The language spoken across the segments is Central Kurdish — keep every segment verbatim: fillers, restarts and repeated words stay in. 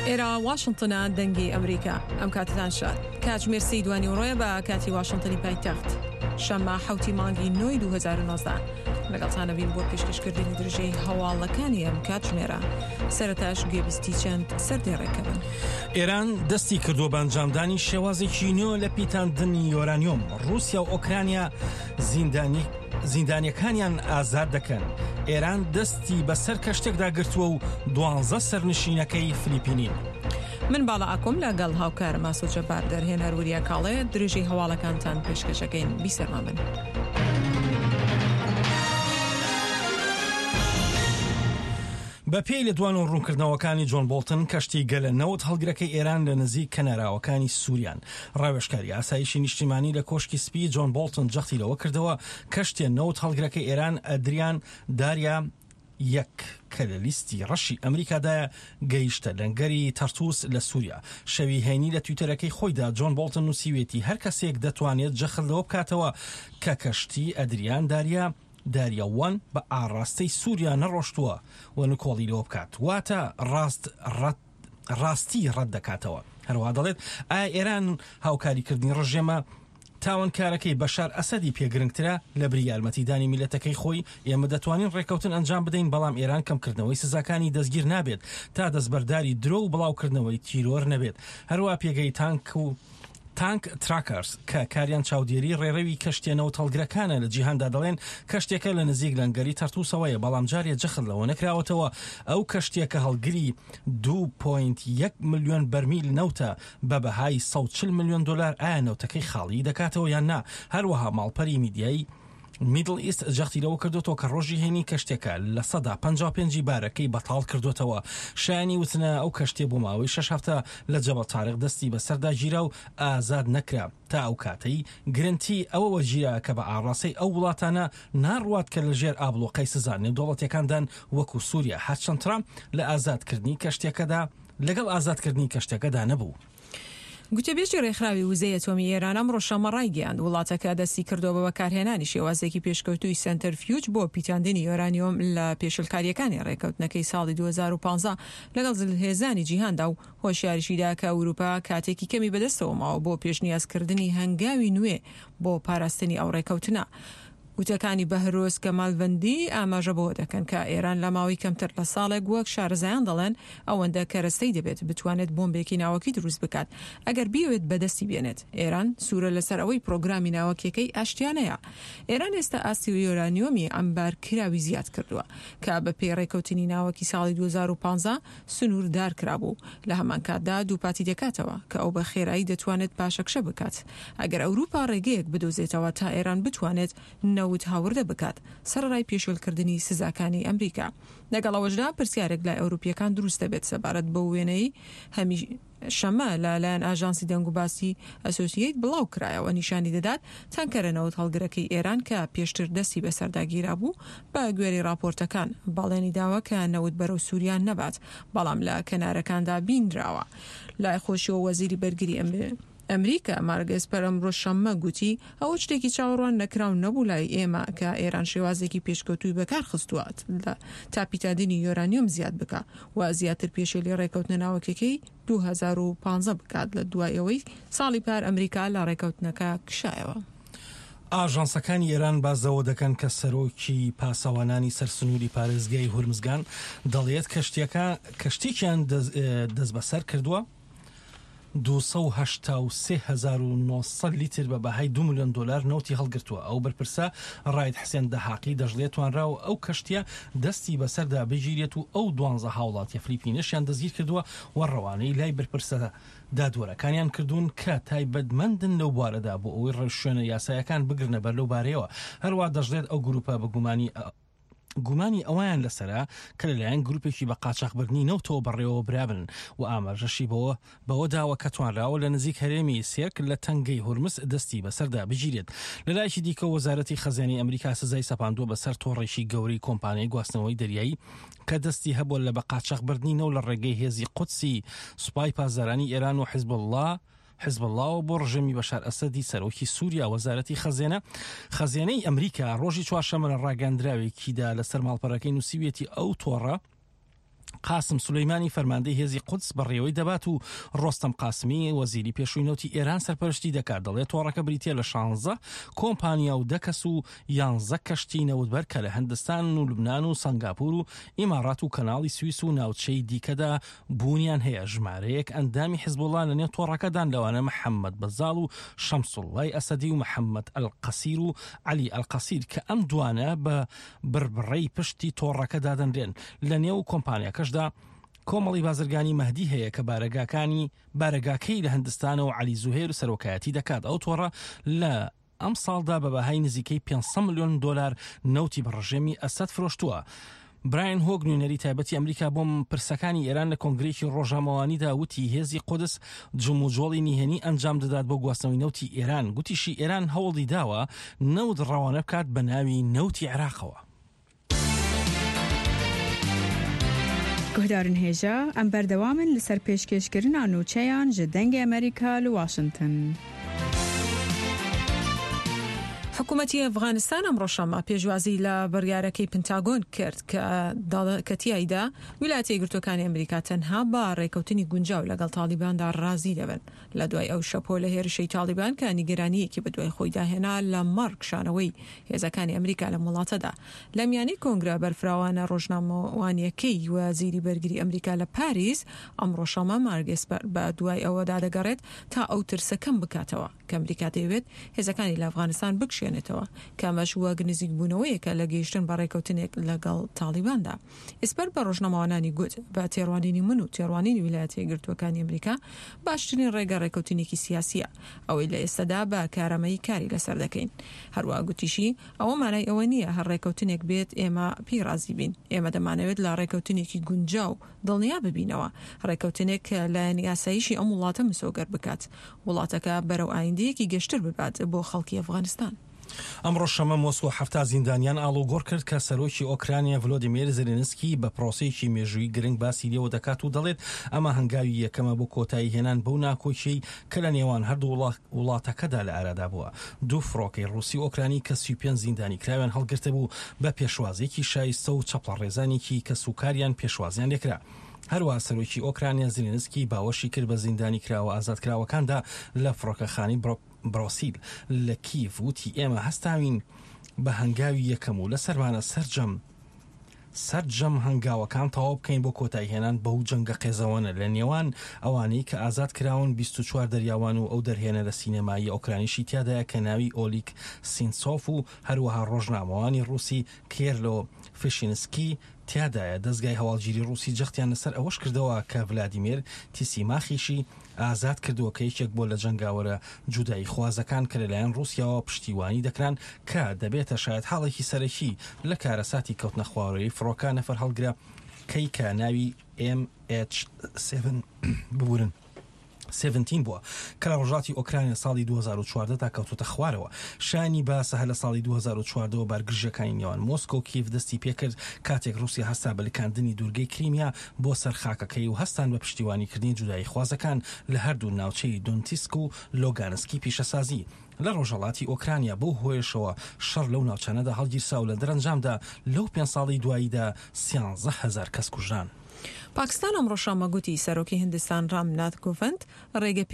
ئێرە واشنگتنە دەنگی ئەمریکا ئەم کاتتان شاد کاتژمێر سەی دوانی ڕۆیە بە کاتی واشنگتنی پایتەخت شەممە حوتی مانگی نۆی دوو هەزار و نۆزدە لەگەڵتانە بین بۆ پێشکەشکردنی درژەی هەواڵەکانی ئەم کاتژمێرە سەرەتاش گوێبیستی چەند سەردێڕێکەوەن. ئێران دەستی کردو بە ئەنجامدانی شێوازێکی نوێ لە پیتاندنی یۆرانیۆم. رووسیا و ئۆکرانیا زیندانی زیندانیەکانیان ئازاد دەکەن. ئێران دەستی بەسەر کەشتێکدا گرتووە و دوانزە سەرنشینەکەی فلیپینین. من باڵا ئاکۆم لەگەڵ هاوکارە ماسۆ جەبار دەرهێنەر وریە کاڵێ درێژەی هەواڵەکانتان پێشکەشەکەین بیسەرما من. بە پێی لە دوان و ڕوونکردنەوەکانی جۆن بۆڵتن کەشتی گەلە نەوت هەڵگرەکەی ئێران لە نزیک کەناراوەکانی سووریان. ڕاوێژکاری ئاسایشی نیشتیمانی لە کۆشکی سپی جۆن بۆڵتن جەختیلەوە کردەوە کەشتێ نەوت هەڵگرەکەی ئێران ئەدریان داریا یەک کە لە لیستی ڕەشی ئەمریکادایە گەیشتە لەنگەری تەرتوس لە سووریا. شەوی هەینی لە تویتەرەکەی خۆیدا جۆن بۆڵتن نووسیوێتی هەر کەسێک دەتوانێت جەخلەوە بکاتەوە کە کەشتی ئەدریان داریا داریاوان بە ئاڕاستەی سووریا نەڕۆشتووە و نکۆڵی لەوە بکات واتە ڕاست ڕاستی ڕەت دەکاتەوە. هەروە دەڵێت ئایا ئێران هاوکاریکردنی ڕژێمە تاوانکارەکەی بەشار ئەسەدی پێگرنگترە لە بری یارمەتیدانی میلەتەکەی خۆی؟ ئێمە دەتوانین ڕێکەوتن ئەنجام بدەین بەڵام ئێران کەمکردنەوەی سزاکانی دەستگیر نابێت تا دەستبەرداری درۆ و بڵاوکردنەوەی تیرۆر نەبێت. هەروە پێگەی تانک و تانک تراکرز کە کاریان چاودێری ڕێڕەوی کەشتێنەوە تەڵگرەکانە لە جیهاندا دەڵێن کەشتێکە لە نزیک لەنگەری تەرتوسەوەیە بەڵام جارێ جەخت لەوە نەکراوەتەوە. ئەو کەشتێکە هەڵگری دوو پۆینت یەک ملیۆن بەرمیل نەوتە بە بەهای سەد و چل ملیۆن دۆلار. ئایا نەوتەکەی خاڵی دەکاتەوە یان نا؟ هەروەها ماڵپەری میدیایی میدل ئیست جەختیلەوە کردوەوە کە ڕۆژی هێنی کەشتێکە لە سەدا پەنجا و پێنجی بارەکەی بەتاڵ کردوێتەوە. شایانی وتنە ئەو کەشتێ بۆ ماوەی شەش هەفتە لە جەبەل تارێق دەستی بەسەردا گیرا و ئازاد نەکرا تا ئەو کاتەی گرنتی ئەوەوە گیرا کە بە ئاڕاستەی ئەو وڵاتانە ناڕوات کە لەژێر ئابڵۆقەی سزا نێودەوڵەتیەکاندان وەکو سووریا هەرچەند ترامپ لە ئازادکردنی کەشتێکەدا لەگەڵ ئازادکردنی کەشتێکەدا نەبوو. گوتەبێژی ڕێکخراوی وزەی ئەتۆمی ئێران ئەمڕۆ شەمە ڕایگەیاند وڵاتەکە دەستی کردەوە بە بەکارهێنانی شێوازێکی پێشکەوتووی سنتەرفیوج بۆ پیتاندنی یۆرانیۆم لە پێشلکاریەکانی ڕێکەوتنەکەی ساڵی دوو هەزار و پانزە لەگەڵ زلهێزانی جیهاندا و هۆشیاریشیدا کە ئەوروپا کاتێکی کەمی بەدەستەوە ماوە بۆ پێشنیازکردنی هەنگاوی نوێ بۆ پاراستنی ئەو ڕێکەوتنە. وتەکانی بەهرۆز کەمالڤەندی ئاماژە بۆ دەکەن کە ئێران لە ماوەی کەمتر لە ساڵێک وەک شارەزایان دەڵێن ئەوەندە کەرەستەی دەبێت بتوانێت بۆمبێکی ناوەکی دروست بکات ئەگەر بیاوێت بەدەستی بێنێت. ئێران سوورە لەسەر ئەوەی پرۆگرامی ناوەکیەکەی ئاشتیانەیە. ئێران ئێستا ئاستی و یۆرانیۆمی ئەمبار کراوی زیاد کردووە کە بە پێی ڕێکەوتنی ناوەکی ساڵی دوو هەزار و پانزە سنووردار کرابوو. لە هەمان کاتدا دووپاتی دەکاتەوە کە ئەو بە خێرایی دەتوانێت پاشەکشە بکات ئەگەر ئەوروپا ڕێگەیەک بدۆزێتەوە تا ئێران بتوانێت نەوت هاوردە بکات سەرڕای پێشێلکردنی سزاکانی ئەمریکا. لەگەڵەوەشدا پرسیارێک لای ئەوروپیەکان دروست دەبێت سەبارەت بە وێنەی هەمی شەمە لەلایەن ئاژانسی دەنگ و باسی ئەسۆسییت بڵاو کرایەوە نیشانی دەدات تانکەرەنەوت هەڵگرەکەی ئێران کە پێشتر دەستی بەسەرداگیرا بوو بە گوێری راپۆرتەکان باڵێنی داوە کە نەوت بەرەو سووریان نەبات بەڵام لە کەنارەکاندا بینراوە. لای خۆشیەوە وەزیری بەرگری ئەمریکا ئەمریکا مارگەس پەرەمڕۆ شەممە گوتی ئەوە شتێکی چاوەڕوان نەکراو نەبوو لای ئێمە کە ئێران شێوازێکی پێشکەوتووی بەکار خستووات لە تاپیتادنی یۆرانیۆم زیاد بکە و زیاتر پێشێلی ڕێکەوتنە ناوەکیەکەی دوو هەزار و پانزە بکات لە دوایەوەی ساڵی پار ئەمریکا لە ڕێکەوتنەکە کشایەوە. ئاژانسەکانی ئێران بازەوە دەکەن کە سەرۆکی پاسەوانانی سەرسنووری پارێزگای هورمزگان دەڵێت کەشتێکە کەشتێکیان دەست بەسەر کردووە دووسە و هەشتا و سێ هەزار و نۆسەد لیتر بە بەهای دو ملیۆن دۆلار نەوتی هەڵگرتووە. ئەو بەرپرسە ڕاید حسێن دەحاقی دەژڵێت توانراوە ئەو کەشتیە دەستی بەسەردا بگیرێت و ئەو دوانزە هاوڵاتی فلیپینیشیان دەستگیر کردووە و ڕەوانەی لای بەرپرسە دادوەرەکانیان کردوون کە تایبەتمەندن لەو بوارەدا بۆ ئەوەی ڕێژشوێنە یاسایەکان بگرنە بەر لەو بارەیەوە. هەروە دەژڵێت ئەو گروپە بە گومانی گومانی ئەویان لەسرە کە لەلایەن گروپێکی بە قاچاقبردنی نەوتەوە بەڕێوە برابن و ئاماژەشی بەوە بەوە داوە کە توانراوە لە نزیک هەرێمی سێرک لە تەنگەی هورمز دەستی بەسەردا بگیرێت. لەلایەکی دیکە وەزارەتی خەزانەی ئەمریکا سزای سەپاندووە بەسەر تۆڕێکی گەورەی کۆمپانیای گواستنەوەی دەریایی کە دەستی هەبووە لە بە قاچاقبردنی نەو لە ڕێگەی هێزی قودسی سوپای پاسدارانی ئێران و حیزب الله حزب الله بۆ ڕژێمی بەشار ئەسەدی سەرۆکی سووریا. وەزارەتی خەزانە خەزانەی ئەمریکا ڕۆژی چوارشەممە ڕاگەاندراوێکیدا لەسەر ماڵپەڕەکەی نووسیوێتی ئەو تۆڕە قاسم سولەیمانی فەرماندەی هێزی قودس بەڕێوەی دەبات و ڕۆستەم قاسمی وەزیری پێشووی نەوتی ئێران سەرپەرشتی دەکات. دەڵێت تۆڕەکە بریتیە لە شانزە کۆمپانیا و دە کەس و یانزە کەشتی نەوتبەر کە لە هەندستان و لوبنان و سنگاپور و ئیمارات و کەناڵی سویس و ناوچەی دیکەدا بوونیان هەیە. ژمارەیەک ئەندامی حیزبوڵڵا لە نێو تۆڕەکەدان لەوانە محەممەد بەزاڵ و شەمسوڵڵای ئەسەدی و محەممەد ئەلقەسیر و علی ئەلقەسیر کە ئەم دوانە بە بربڕەی پشتی تۆڕەکەدا دەنرێن. لە نێو کۆمپانیاکەشدا کۆمەڵی بازرگانی مەهدی هەیە کە بارەگاکانی بارەگاکەی لە هەندستانە و علی زوهێر و سەرۆکایەتی دەکات. ئەو تۆڕە لە ئەم ساڵدا بە بەهای نزیکەی پێنجسە ملیۆن دۆلار نەوتی بە ڕژێمی ئەسەد فرۆشتووە. براین هۆگ نوێنەری تایبەتی ئەمریکا بۆم پرسەکانی ئێران لە کۆنگرێکی ڕۆژنامەوانیدا وتی هێزی قودس جموجۆڵی نهێنی ئەنجام دەدات بۆ گواستنەوەی نەوتی ئێران. گوتیشی ئێران هەوڵی داوە نەوت ڕەوانە بکات بە ناوی نەوتی عێراقەوە. گوهدارن هێژە ئەم بەردەوامن لەسەر پێشکەشکردنا نوچەیان ji dengê ئەمریکا لە واشنگتن. حکوومەتی ئەفغانستان ئەمڕۆ شەمە پێشوازی لە بڕیارەکەی پنتاگۆن کرد کە تیایدا ویلایەتە یەکگرتووەکانی ئەمریکا تەنها بە ڕێکەوتنی گونجاو لەگەڵ تالیباندا ڕازی دەبن لە دوای ئەو شەپۆ لە هێرشەی تالیبان کە نیگەرانیەکی بە دوای خۆی داهێنا لە مەڕ شانەوەی هێزەکانی ئەمریکا لە وڵاتەدا. لە میانی کۆنگرە بەرفراوانە ڕۆژنامەوانیەکەی وەزیری بەرگری ئەمریکا لە پاریس ئەمڕۆ شەمە مارگێسپەر بە دوای ئەوەدا دەگەڕێت تا ئەو ترسەکەم بکاتەوە کە ئەمریکا دەیەوێت هێزەکانی لە ئەفغانستان بکشێنێتەوە کامەش وەک نزیک بوونەوەیەکە لە گەیشتن بە ڕێکەوتنێک لەگەڵ تالیباندا. ئیسپەر بە ڕۆژنامەوانانی گوت بە تێڕوانینی من و تێڕوانینی ویلایەتە یەکگرتووەکانی ئەمریکا باشترین ڕێگە ڕێکەوتنێکی سیاسیە ئەوەی لە ئێستادا بە کارەمەی کاری لەسەر دەکەین. هەروە گوتیشی ئەوە مانای ئەوە نییە هەر ڕێکەوتنێک بێت ئێمە پیرازی بین. ئێمە دەمانەوێت لە ڕێکەوتنێکی گونجاو دڵنیا ببینەوە، ڕێکەوتنێک لە یاساییشی ئەم وڵاتە مسۆگەر بکات، وڵاتەکە بەرەو ئایندەیەکی گەشتر ببات بۆ خەڵکی ئەفغانستان. ئەمڕۆ شەمە مۆسکۆ هەفتا زیندانیان ئاڵوگۆڕ کرد کە سەرۆکی ئۆکرانیا ڤلۆدیمیر زێلێنسکی بە پرۆسەیەکی مێژووی گرنگ باسی لێوە دەکات و دەڵێت ئەمە هەنگاوی یەکەمە بۆ کۆتایی هێنان بەو ناکۆچەی کە لە نێوان هەردوو وڵاتەکەدا لە ئارادا بووە. دوو فڕۆکەی ڕووسی ئۆکرانی کە سی و پێنج زیندانی کراویان هەڵگرتە بوو بە پێشوازێکی شایستە و چەپڵە ڕێزانێکی کە سوکاریان پێشوازیان لێکرا. هەروە سەرۆکی ئۆکرانیا زێلێنسکی باوەشی کرد بە زیندانی کراوە ئازادکراوەکاندا لە فڕۆکەخانەی برۆسیل لە کیف وتی ئێمە هەستاوین بە هەنگاوی یەکەم و لە سەرمانە سەرجەم سەرجەم هەنگاوەکان تەواو بکەین بۆ کۆتایی هێنان بەو جەنگە قێزەوەنە لە نێوان ئەوانەی کە ئازاد کراون بیست و چوار دەریاوان و ئەو دەرهێنە لە سینەمایی ئۆکرانیشی تیادایە کە ناوی ئۆلیک سینسۆف و هەروەها ڕۆژنامەوانی ڕووسی کێرلۆ فشینسکی تیادایە. دەستگای هەواڵگیری ڕووسی جەختیان لەسەر ئەوەش کردەوە کە ڤلادیمیر تیسیماخیشی ئازاد کردووە کە یەکێک بۆ لە جەنگاوەرە جودایی خوازەکان کە لەلایەن ڕووسیاوە پشتیوانی دەکران کە دەبێتە شاید حاڵێکی سەرەکی لە کارەساتی کەوتنە خوارەوەی فڕۆکە نەفەر هەڵگرە کەی کە ناوی ئێم ئێچ سڤن ببورن سڤنتین بووە کە لە ڕۆژاتی ئۆکرانیا ساڵی دوو هەزار و چواردە تا کەوتوتە خوارەوە. شانی باسە هە لە ساڵی دوو هەزار و چواردەوە بارگرژەکانی نێوان مۆسکۆ و کیف دەستی پێکرد کاتێک رووسیا هەستا بە لکاندنی دوورگەی کریمیا بۆ سەر خاکەکەی و هەستان بە پشتیوانیکردنی جودایی خوازەکان لە هەردوو ناوچەی دۆنتیسک و لۆگانسکی پیشەسازی. لە ڕۆژەڵاتی ئۆکرانیا بۆ هۆیشەوە شەڕ لەو ناوچانەدا هەڵگیرسا و لە دەرەنجامدا لەو پێنج ساڵی دواییدا سیانزە هەزار کەس کوژران. پاکستان ئەمڕۆ شەمە گوتی سەرۆکی هیندستان رامنات کوڤند ڕێگە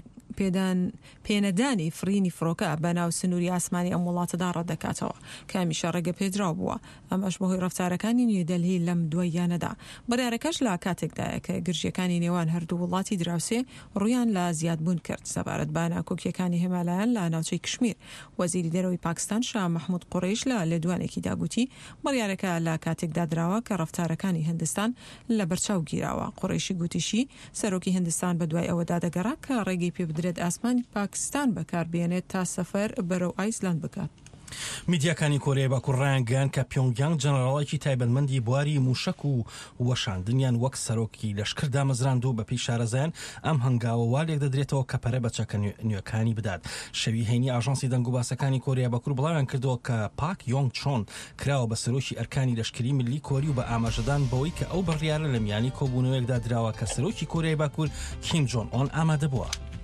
پێدان پێنەدانی فرینی فڕۆکە بە ناو سنووری ئاسمانی ئەم وڵاتەدا ڕەدەکاتەوە کە هەمیشە ڕێگە پێدراو بووە. ئەمەش بەهۆی ڕەفتارەکانی نیودەلهی لەم دواییانەدا. بڕیارەکەش لە کاتێکدایە کە گرژیەکانی نێوان هەردوو وڵاتی دراوسێ ڕویان لە زیادبوون کرد سەبارەت بە ناکۆکیەکانی هێمالایان لە ناوچەی کشمیر. وەزیری دەرەوەی پاکستان شاه محمود قوڕیش لە لێدوانێکی داگوتی بڕیارەکە لە کاتێکدا دراوە کە ڕەفتارەکانی هیندستان لە بەرچاو گیراوە. قوڕیشی گوتیشی سەرۆکی هیندستان بە دوای ئەوەدا دەگەڕا کە ڕێگەی پێ بدرێت ئاسمانی پاکستان بەکاربێنێت تا سەفەر بەرەو ئایسلاند بکات. میدیاکانی کۆرەی باکوور ڕایانگەیان کە پیۆنگیانگ جەنەڕاڵێکی تایبەتمەندی بواری موشک و وەشاندنیان وەک سەرۆکی لەشکر دامەزراند و بەپێی شارەزایان ئەم هەنگاوە والێک دەدرێتەوە کە پەرە بە چەکە نوێەکانی بدات. شەوی هەینی ئاژانسی دەنگ و باسەکانی کۆریا باکوور بڵاویان کردەوە کە پاک یۆنگ چۆن کراوە بە سەرۆکی ئەرکانی لەشکری ملی کۆری و بە ئاماژەدان بەوەی کە ئەو بڕیارە لە میانی کۆبوونەوەیەکدا دراوە کە سەرۆکی کۆریای باکوور کیم جۆن ئۆن ئامادە بووە.